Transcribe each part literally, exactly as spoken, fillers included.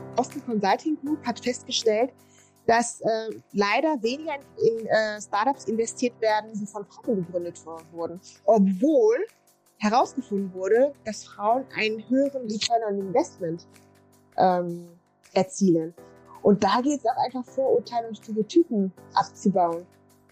Boston Consulting Group hat festgestellt, dass äh, leider weniger in, in äh, Startups investiert werden, die von Frauen gegründet wurden. Obwohl herausgefunden wurde, dass Frauen einen höheren Return on Investment ähm, erzielen. Und da geht es auch einfach, Vorurteile und Stereotypen abzubauen.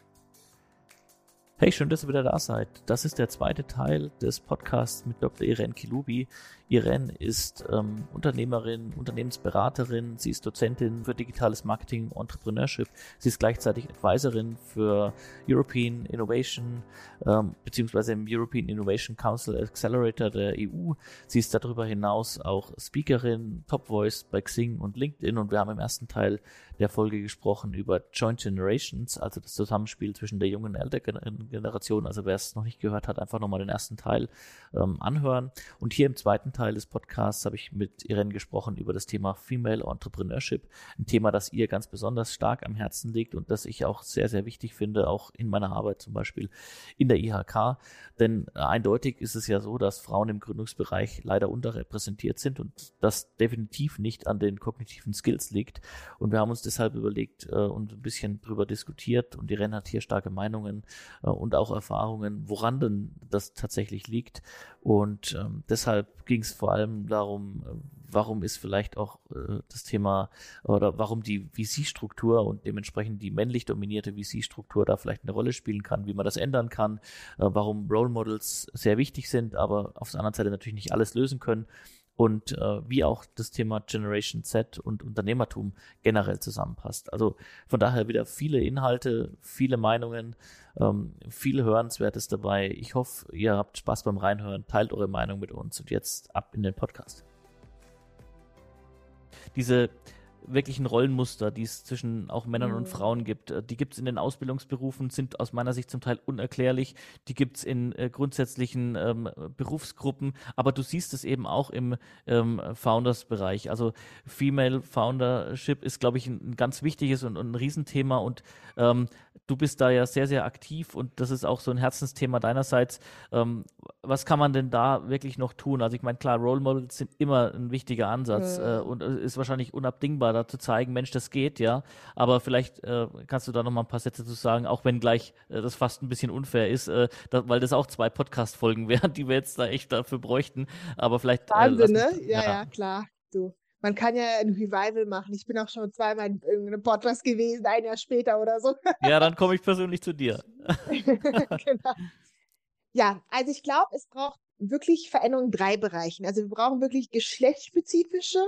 Hey, schön, dass ihr wieder da seid. Das ist der zweite Teil des Podcasts mit Doktor Irene Kilubi. Irene ist ähm, Unternehmerin, Unternehmensberaterin, sie ist Dozentin für digitales Marketing und Entrepreneurship. Sie ist gleichzeitig Advisorin für European Innovation ähm, beziehungsweise im European Innovation Council Accelerator der E U. Sie ist darüber hinaus auch Speakerin, Top Voice bei Xing und LinkedIn, und wir haben im ersten Teil der Folge gesprochen über Joint Generations, also das Zusammenspiel zwischen der jungen und älteren Generation. Also wer es noch nicht gehört hat, einfach nochmal den ersten Teil ähm, anhören. Und hier im zweiten Teil des Podcasts habe ich mit Irene gesprochen über das Thema Female Entrepreneurship, ein Thema, das ihr ganz besonders stark am Herzen liegt und das ich auch sehr, sehr wichtig finde, auch in meiner Arbeit zum Beispiel in der I H K. Denn äh, eindeutig ist es ja so, dass Frauen im Gründungsbereich leider unterrepräsentiert sind und das definitiv nicht an den kognitiven Skills liegt. Und wir haben uns deshalb überlegt äh, und ein bisschen drüber diskutiert, und Irene hat hier starke Meinungen äh, und auch Erfahrungen, woran denn das tatsächlich liegt. Und ähm, deshalb ging es vor allem darum, äh, warum ist vielleicht auch äh, das Thema oder warum die V C-Struktur und dementsprechend die männlich dominierte V C-Struktur da vielleicht eine Rolle spielen kann, wie man das ändern kann, äh, warum Role Models sehr wichtig sind, aber auf der anderen Seite natürlich nicht alles lösen können. Und äh, wie auch das Thema Generation Z und Unternehmertum generell zusammenpasst. Also von daher wieder viele Inhalte, viele Meinungen, ähm, viel Hörenswertes dabei. Ich hoffe, ihr habt Spaß beim Reinhören, teilt eure Meinung mit uns, und jetzt ab in den Podcast. Diese wirklichen Rollenmuster, die es zwischen auch Männern und Frauen gibt. Die gibt es in den Ausbildungsberufen, sind aus meiner Sicht zum Teil unerklärlich. Die gibt es in äh, grundsätzlichen ähm, Berufsgruppen, aber du siehst es eben auch im ähm, Founders-Bereich. Also Female Foundership ist, glaube ich, ein, ein ganz wichtiges und, und ein Riesenthema, und ähm, du bist da ja sehr, sehr aktiv, und das ist auch so ein Herzensthema deinerseits. Ähm, was kann man denn da wirklich noch tun? Also ich meine, klar, Role Models sind immer ein wichtiger Ansatz Ja. äh, und äh, ist wahrscheinlich unabdingbar, da zu zeigen, Mensch, das geht, ja. Aber vielleicht äh, kannst du da noch mal ein paar Sätze zu sagen, auch wenn gleich äh, das fast ein bisschen unfair ist, äh, da, weil das auch zwei Podcast-Folgen wären, die wir jetzt da echt dafür bräuchten. Aber vielleicht. Wahnsinn, Äh, ne? uns, Ja, ja, ja, klar. Du. Man kann ja ein Revival machen. Ich bin auch schon zweimal in irgendeinem Podcast gewesen, ein Jahr später oder so. Ja, dann komme ich persönlich zu dir. Genau. Ja, also ich glaube, es braucht wirklich Veränderungen in drei Bereichen. Also wir brauchen wirklich geschlechtsspezifische,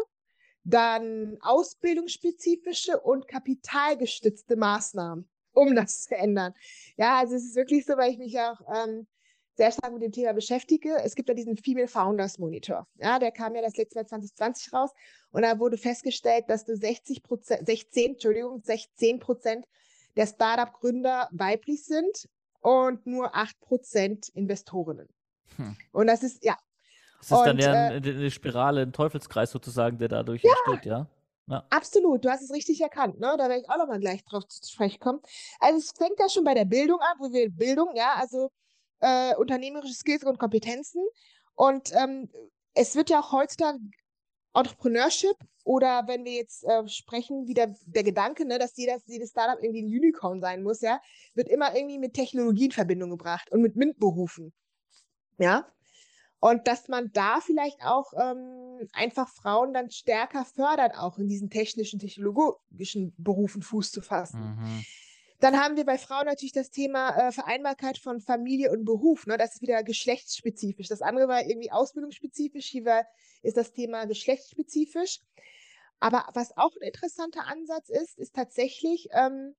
dann ausbildungsspezifische und kapitalgestützte Maßnahmen, um das zu ändern. Ja, also es ist wirklich so, weil ich mich auch ähm, sehr stark mit dem Thema beschäftige. Es gibt ja diesen Female Founders Monitor. Ja, der kam ja das letzte Mal zwanzig zwanzig raus, und da wurde festgestellt, dass du sechzig Prozent, sechzehn, Entschuldigung, sechzehn Prozent der Startup-Gründer weiblich sind und nur acht Prozent Investorinnen. Hm. Und das ist, ja. Es ist und, dann ja äh, eine, eine Spirale, ein Teufelskreis sozusagen, der dadurch ja, entsteht, ja? Ja. Absolut, du hast es richtig erkannt, ne? Da werde ich auch noch mal gleich drauf zu sprechen kommen. Also es fängt ja schon bei der Bildung an, wo wir Bildung, ja, also äh, unternehmerische Skills und Kompetenzen. Und ähm, es wird ja auch heutzutage Entrepreneurship, oder wenn wir jetzt äh, sprechen, wieder der Gedanke, ne, dass jeder, jedes Startup irgendwie ein Unicorn sein muss, ja, wird immer irgendwie mit Technologie in Verbindung gebracht und mit MINT-Berufen, ja. Und dass man da vielleicht auch ähm, einfach Frauen dann stärker fördert, auch in diesen technischen, technologischen Berufen Fuß zu fassen. Mhm. Dann haben wir bei Frauen natürlich das Thema äh, Vereinbarkeit von Familie und Beruf. Ne? Das ist wieder geschlechtsspezifisch. Das andere war irgendwie ausbildungsspezifisch. Hier war, ist das Thema geschlechtsspezifisch. Aber was auch ein interessanter Ansatz ist, ist tatsächlich, ähm,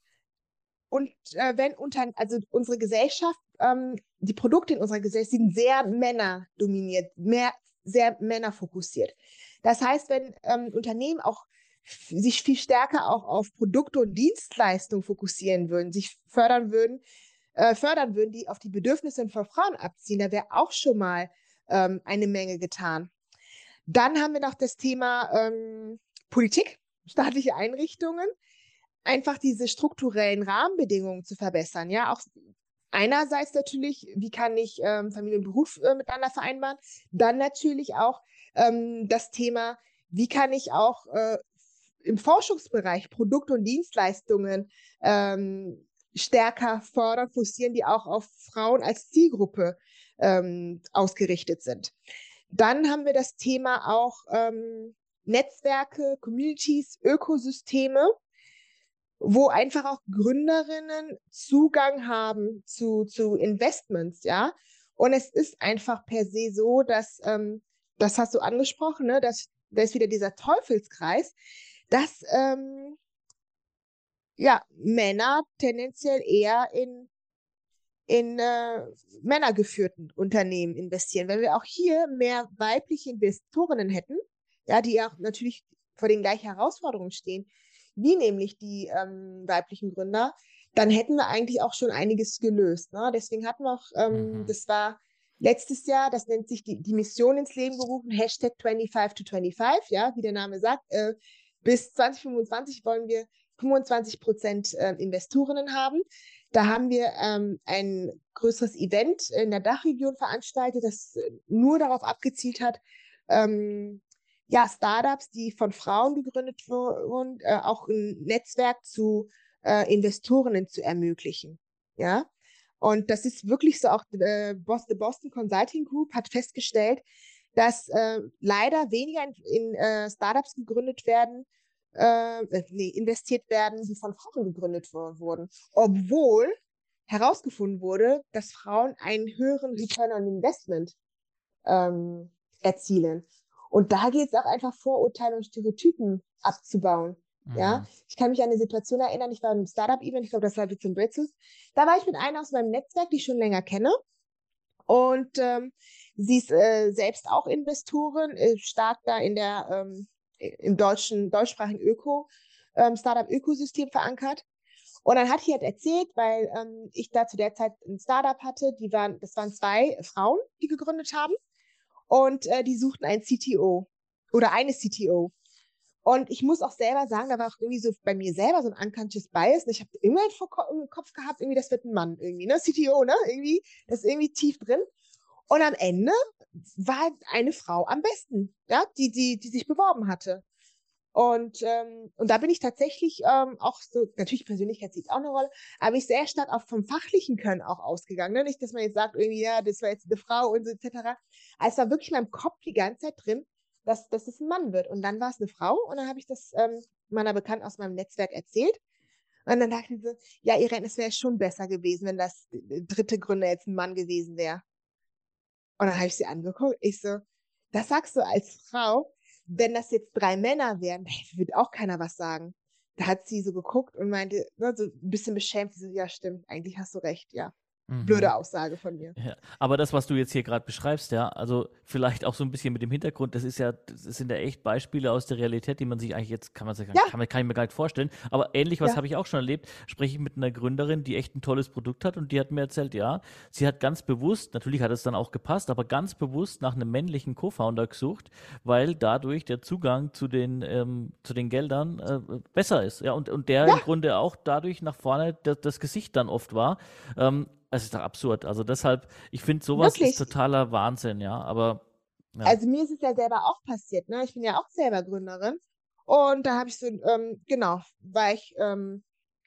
und äh, wenn unter, also unsere Gesellschaft, ähm, die Produkte in unserer Gesellschaft sind sehr männerdominiert, mehr, sehr männerfokussiert. Das heißt, wenn ähm, Unternehmen auch f- sich viel stärker auch auf Produkte und Dienstleistungen fokussieren würden, sich fördern würden, äh, fördern würden, die auf die Bedürfnisse von Frauen abziehen, da wäre auch schon mal ähm, eine Menge getan. Dann haben wir noch das Thema ähm, Politik, staatliche Einrichtungen, einfach diese strukturellen Rahmenbedingungen zu verbessern. Ja, auch einerseits natürlich, wie kann ich ähm, Familie und Beruf äh, miteinander vereinbaren? Dann natürlich auch ähm, das Thema, wie kann ich auch äh, im Forschungsbereich Produkte und Dienstleistungen ähm, stärker fördern, forcieren, die auch auf Frauen als Zielgruppe ähm, ausgerichtet sind. Dann haben wir das Thema auch ähm, Netzwerke, Communities, Ökosysteme, wo einfach auch Gründerinnen Zugang haben zu, zu Investments, ja. Und es ist einfach per se so, dass, ähm, das hast du angesprochen, ne, dass da ist wieder dieser Teufelskreis, dass ähm, ja, Männer tendenziell eher in, in äh, männergeführten Unternehmen investieren. Wenn wir auch hier mehr weibliche Investorinnen hätten, ja, die auch natürlich vor den gleichen Herausforderungen stehen, wie nämlich die ähm, weiblichen Gründer, dann hätten wir eigentlich auch schon einiges gelöst. Ne? Deswegen hatten wir auch, ähm, Mhm. das war letztes Jahr, das nennt sich die, die Mission ins Leben gerufen, Hashtag fünfundzwanzig to fünfundzwanzig, ja, wie der Name sagt. Äh, bis zwanzig fünfundzwanzig wollen wir fünfundzwanzig Prozent äh, Investorinnen haben. Da haben wir ähm, ein größeres Event in der Dachregion veranstaltet, das äh, nur darauf abgezielt hat, ähm, ja, Startups, die von Frauen gegründet wurden, äh, auch ein Netzwerk zu äh, Investorinnen zu ermöglichen. Ja, und das ist wirklich so, auch äh, The Boston Consulting Group hat festgestellt, dass äh, leider weniger in, in äh, Startups gegründet werden, äh, nee, investiert werden, die von Frauen gegründet wurden. Obwohl herausgefunden wurde, dass Frauen einen höheren Return on Investment ähm, erzielen. Und da geht es auch einfach, Vorurteile und Stereotypen abzubauen. Mhm. Ja, ich kann mich an eine Situation erinnern, ich war im Startup-Event, ich glaube, das war wie zum Bretzels. Da war ich mit einer aus meinem Netzwerk, die ich schon länger kenne. Und ähm, sie ist äh, selbst auch Investorin, äh, stark da in der, ähm, im deutschen, deutschsprachigen Öko, ähm, Startup-Ökosystem verankert. Und dann hat sie halt erzählt, weil ähm, ich da zu der Zeit ein Startup hatte, die waren, das waren zwei Frauen, die gegründet haben. Und äh, die suchten einen C T O oder eine C T O. Und ich muss auch selber sagen, da war auch irgendwie so bei mir selber so ein unconscious bias. Und ich habe immer im Kopf gehabt, irgendwie, das wird ein Mann irgendwie, ne? C T O, ne? Irgendwie, das ist irgendwie tief drin. Und am Ende war eine Frau am besten, ja, die, die, die sich beworben hatte. Und, ähm, und da bin ich tatsächlich ähm, auch so, natürlich Persönlichkeit spielt auch eine Rolle, aber ich sehr stark auch vom fachlichen Können auch ausgegangen. Ne? Nicht, dass man jetzt sagt, irgendwie, ja, das war jetzt eine Frau und so et cetera. Also es war wirklich in meinem Kopf die ganze Zeit drin, dass, dass es ein Mann wird. Und dann war es eine Frau und dann habe ich das ähm, meiner Bekannten aus meinem Netzwerk erzählt. Und dann dachte ich so, ja, Irene, es wäre schon besser gewesen, wenn das dritte Gründer jetzt ein Mann gewesen wäre. Und dann habe ich sie angeguckt. Ich so, das sagst du als Frau? Wenn das jetzt drei Männer wären, würde auch keiner was sagen. Da hat sie so geguckt und meinte, ne, so ein bisschen beschämt, so, ja, stimmt, eigentlich hast du recht, ja. Mhm. Blöde Aussage von mir. Ja, aber das, was du jetzt hier gerade beschreibst, ja, also vielleicht auch so ein bisschen mit dem Hintergrund, das ist ja, das sind ja echt Beispiele aus der Realität, die man sich eigentlich jetzt, kann man sich, Ja. kann, man, kann ich mir gar nicht vorstellen, aber ähnlich was Ja. habe ich auch schon erlebt, spreche ich mit einer Gründerin, die echt ein tolles Produkt hat und die hat mir erzählt, ja, sie hat ganz bewusst, natürlich hat es dann auch gepasst, aber ganz bewusst nach einem männlichen Co-Founder gesucht, weil dadurch der Zugang zu den, ähm, zu den Geldern äh, besser ist, ja, und, und der Ja. im Grunde auch dadurch nach vorne das, das Gesicht dann oft war. Ähm, Es ist doch absurd. Also deshalb, ich finde, sowas Wirklich. ist totaler Wahnsinn, ja. Aber ja. Also mir ist es ja selber auch passiert, ne? Ich bin ja auch selber Gründerin. Und da habe ich so, ähm, genau, war ich, ähm,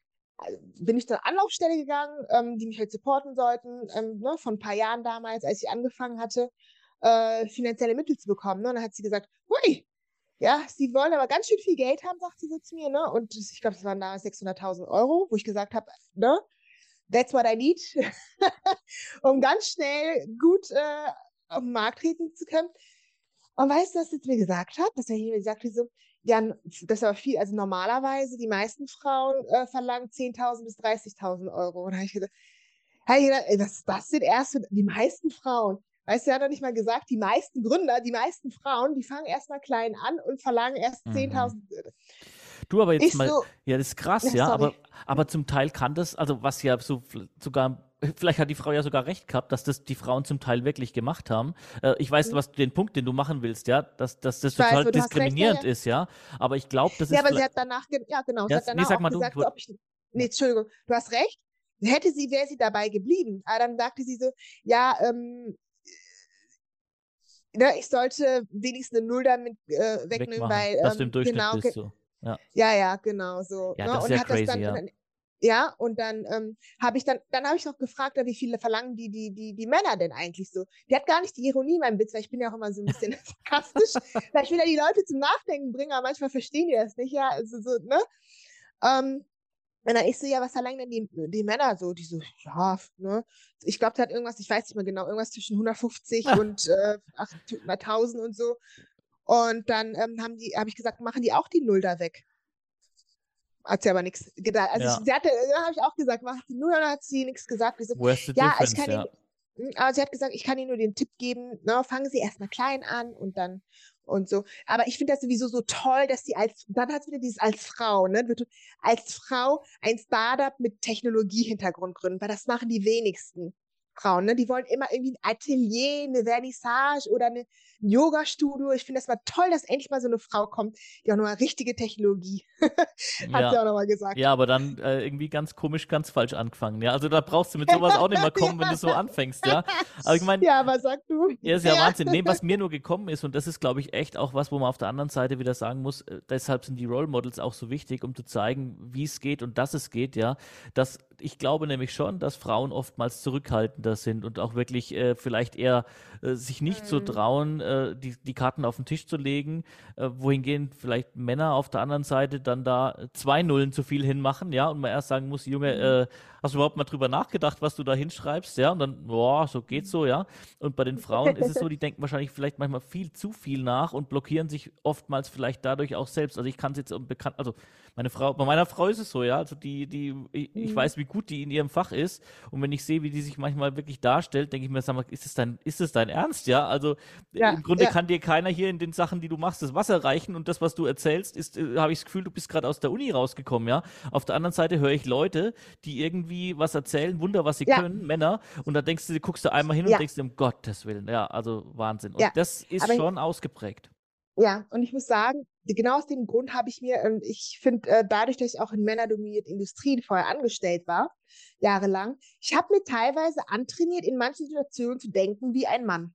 bin ich zur Anlaufstelle gegangen, ähm, die mich halt supporten sollten, ähm, ne, vor ein paar Jahren damals, als ich angefangen hatte, äh, finanzielle Mittel zu bekommen. Ne? Und dann hat sie gesagt, hui, ja, sie wollen aber ganz schön viel Geld haben, sagt sie so zu mir, ne? Und ich glaube, das waren damals sechshunderttausend Euro, wo ich gesagt habe, ne, that's what I need, um ganz schnell gut äh, auf den Markt treten zu können. Und weißt du, was sie zu mir gesagt hat? Das hat mir gesagt, sie so, ja, das ist aber viel, also normalerweise, die meisten Frauen äh, verlangen zehntausend bis dreißigtausend Euro. Und da habe ich gesagt, hab ich gedacht, ey, was ist das denn erst für die meisten Frauen? Weißt du, er hat doch nicht mal gesagt, die meisten Gründer, die meisten Frauen, die fangen erstmal klein an und verlangen erst Mhm. zehntausend. Du aber jetzt Ich mal, so, ja, das ist krass, ja, ja, sorry. aber, aber zum Teil kann das, also was ja so f- sogar, vielleicht hat die Frau ja sogar recht gehabt, dass das die Frauen zum Teil wirklich gemacht haben. Äh, ich weiß, Mhm. was den Punkt, den du machen willst, ja, dass, dass das Ich weiß, total aber du hast recht, ja, diskriminierend ja. ist, ja, aber ich glaube, das Ja, ist aber sie vielleicht, hat danach, ge- ja genau, sie ja, hat nee, danach sag auch mal du, ich gesagt, so, wollt, ob ich, ja. nee, Entschuldigung, du hast recht. Hätte sie, wäre sie dabei geblieben. Aber dann sagte sie so, ja, ähm, ne, ich sollte wenigstens eine Null damit äh, wegnehmen, Wegmachen, weil, dass du im ähm, Durchschnitt genau, bist, ge so. Ja, ja, ja, genau so. ja, Ne? das ist Und ja hat das crazy, dann, und ja. dann ja, und dann ähm, habe ich dann, dann habe ich noch gefragt, wie viele verlangen die, die, die, die Männer denn eigentlich so? Die hat gar nicht die Ironie in meinem Witz, weil ich bin ja auch immer so ein bisschen sarkastisch, weil ich will ja die Leute zum Nachdenken bringen, aber manchmal verstehen die das nicht, ja, also so, ne? Ähm, und dann ich so, ja, was verlangen denn die, die Männer so? Die so, ja, ne? Ich glaube, der hat irgendwas, ich weiß nicht mehr genau, irgendwas zwischen hundertfünfzig und äh, achthunderttausend und so. Und dann ähm, haben die, habe ich gesagt, machen die auch die Null da weg? Hat sie aber nichts gedacht. Also ich, Ja, sie hatte, da habe ich auch gesagt, macht die Null, oder hat sie nichts gesagt. Ich so, where's the ja, ich difference, kann ja. Ihnen, aber sie hat gesagt, ich kann Ihnen nur den Tipp geben, ne, fangen Sie erstmal klein an und dann und so. Aber ich finde das sowieso so toll, dass sie als, dann hat sie wieder dieses als Frau, ne, als Frau ein Startup mit Technologiehintergrund gründen, weil das machen die wenigsten Frauen, ne? Die wollen immer irgendwie ein Atelier, eine Vernissage oder eine, ein Yoga-Studio. Ich finde das mal toll, dass endlich mal so eine Frau kommt, die auch nochmal richtige Technologie hat sie Ja. auch nochmal gesagt. Ja, aber dann äh, irgendwie ganz komisch, ganz falsch angefangen, ja. Also da brauchst du mit sowas auch nicht mal kommen, wenn du so anfängst, ja. Aber ich meine, Ja, aber sag du. ja, ist ja Ja. Wahnsinn. Nee, was mir nur gekommen ist, und das ist, glaube ich, echt auch was, wo man auf der anderen Seite wieder sagen muss, äh, deshalb sind die Role Models auch so wichtig, um zu zeigen, wie es geht und dass es geht, ja. Dass ich glaube nämlich schon, dass Frauen oftmals zurückhaltender sind und auch wirklich äh, vielleicht eher äh, sich nicht so Mhm. trauen, äh, die, die Karten auf den Tisch zu legen, äh, wohingehend vielleicht Männer auf der anderen Seite dann da zwei Nullen zu viel hinmachen, ja, und man erst sagen muss, Junge, Mhm. äh, hast du überhaupt mal drüber nachgedacht, was du da hinschreibst, ja, und dann, boah, so geht's so, ja. Und bei den Frauen ist es so, die denken wahrscheinlich vielleicht manchmal viel zu viel nach und blockieren sich oftmals vielleicht dadurch auch selbst. Also ich kann es jetzt bekannt, also meine Frau, bei meiner Frau ist es so, ja, also die, die, ich, ich Mhm. weiß, wie gut die in ihrem Fach ist, und wenn ich sehe, wie die sich manchmal wirklich darstellt, denke ich mir, sag mal, ist es dein, ist es dein Ernst, ja? Also Ja, im Grunde ja, kann dir keiner hier in den Sachen, die du machst, das Wasser reichen, und das, was du erzählst, ist, äh, habe ich das Gefühl, du bist gerade aus der Uni rausgekommen, ja? Auf der anderen Seite höre ich Leute, die irgendwie was erzählen, Wunder, was sie ja, können, Männer, und da denkst du, guckst du einmal hin und ja, denkst dir, um Gottes Willen, ja, also Wahnsinn. Und ja. das ist Aber schon ausgeprägt. ja, und ich muss sagen, genau aus dem Grund habe ich mir, ähm, ich finde, äh, dadurch, dass ich auch in männerdominierten Industrien vorher angestellt war, jahrelang, ich habe mir teilweise antrainiert, in manchen Situationen zu denken wie ein Mann.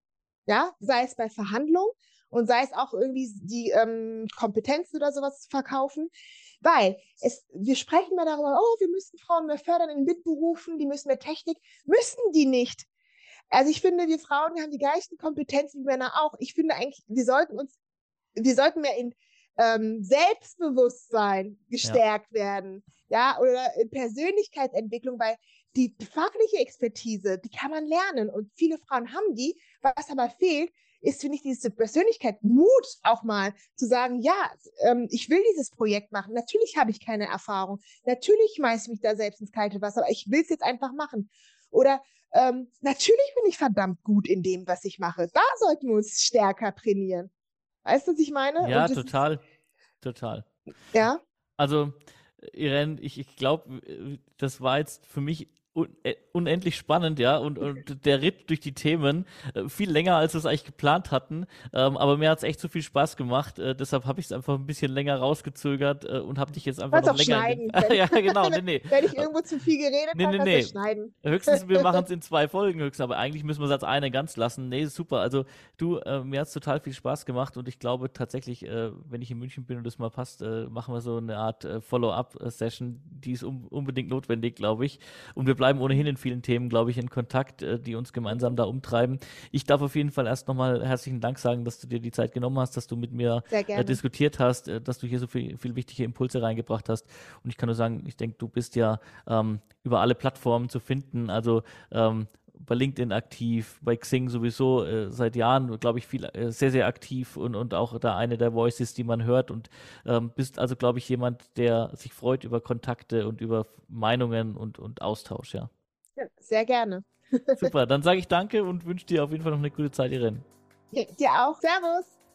Ja, sei es bei Verhandlungen und sei es auch irgendwie die ähm, Kompetenzen oder sowas zu verkaufen. Weil es, wir sprechen mal darüber, oh, wir müssen Frauen mehr fördern in Mitberufen, die müssen mehr Technik. Müssen die nicht. Also ich finde, wir Frauen haben die gleichen Kompetenzen wie Männer auch. Ich finde eigentlich, wir sollten uns, wir sollten mehr in ähm, Selbstbewusstsein Ja. gestärkt werden, ja, oder in Persönlichkeitsentwicklung, weil die fachliche Expertise, die kann man lernen und viele Frauen haben die. Was aber fehlt, ist, finde ich, diese Persönlichkeit, Mut auch mal zu sagen, ja, ähm, ich will dieses Projekt machen. Natürlich habe ich keine Erfahrung. Natürlich schmeiße ich mich da selbst ins kalte Wasser, aber ich will es jetzt einfach machen. Oder ähm, natürlich bin ich verdammt gut in dem, was ich mache. Da sollten wir uns stärker trainieren. Weißt du, was ich meine? Ja, Und das ist, total, total. ja, Also, Irene, ich, ich glaube, das war jetzt für mich un äh, unendlich spannend, ja, und, und der Ritt durch die Themen, äh, viel länger, als wir es eigentlich geplant hatten, ähm, aber mir hat es echt so viel Spaß gemacht, äh, deshalb habe ich es einfach ein bisschen länger rausgezögert äh, und habe dich jetzt einfach kannst noch auch länger in den... schneiden. Wenn, Ja, genau, nee, nee. wenn ich irgendwo zu viel geredet Nee, habe, nee, kannst du nee. schneiden. Höchstens, wir machen es in zwei Folgen höchstens, aber eigentlich müssen wir es als eine ganz lassen. Nee, super. Also du, äh, mir hat es total viel Spaß gemacht, und ich glaube tatsächlich, äh, wenn ich in München bin und das mal passt, äh, machen wir so eine Art äh, Follow-up-Session, die ist un unbedingt notwendig, glaube ich. Und wir bleiben ohnehin in vielen Themen, glaube ich, in Kontakt, äh, die uns gemeinsam da umtreiben. Ich darf auf jeden Fall erst nochmal herzlichen Dank sagen, dass du dir die Zeit genommen hast, dass du mit mir Sehr äh, gerne. diskutiert hast, äh, dass du hier so viel, viel wichtige Impulse reingebracht hast. Und ich kann nur sagen, ich denke, du bist ja ähm, über alle Plattformen zu finden. Also ähm, bei LinkedIn aktiv, bei Xing sowieso äh, seit Jahren, glaube ich, viel äh, sehr, sehr aktiv, und, und auch da eine der Voices, die man hört, und ähm, bist also, glaube ich, jemand, der sich freut über Kontakte und über Meinungen und, und Austausch, ja. Ja, sehr gerne. Super, dann sage ich danke und wünsche dir auf jeden Fall noch eine gute Zeit, Irene. Ja, dir auch. Servus.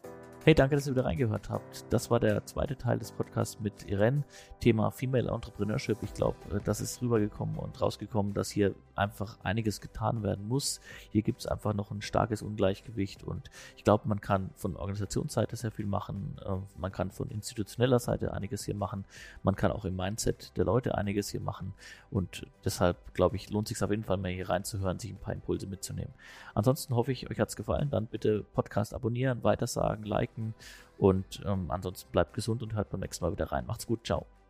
Hey, danke, dass ihr wieder reingehört habt. Das war der zweite Teil des Podcasts mit Irene. Thema Female Entrepreneurship. Ich glaube, das ist rübergekommen und rausgekommen, dass hier einfach einiges getan werden muss. Hier gibt es einfach noch ein starkes Ungleichgewicht und ich glaube, man kann von Organisationsseite sehr viel machen. Man kann von institutioneller Seite einiges hier machen. Man kann auch im Mindset der Leute einiges hier machen und deshalb, glaube ich, lohnt es sich auf jeden Fall mehr hier reinzuhören, sich ein paar Impulse mitzunehmen. Ansonsten hoffe ich, euch hat es gefallen. Dann bitte Podcast abonnieren, weitersagen, liken. Und ähm, ansonsten bleibt gesund und hört beim nächsten Mal wieder rein. Macht's gut, ciao.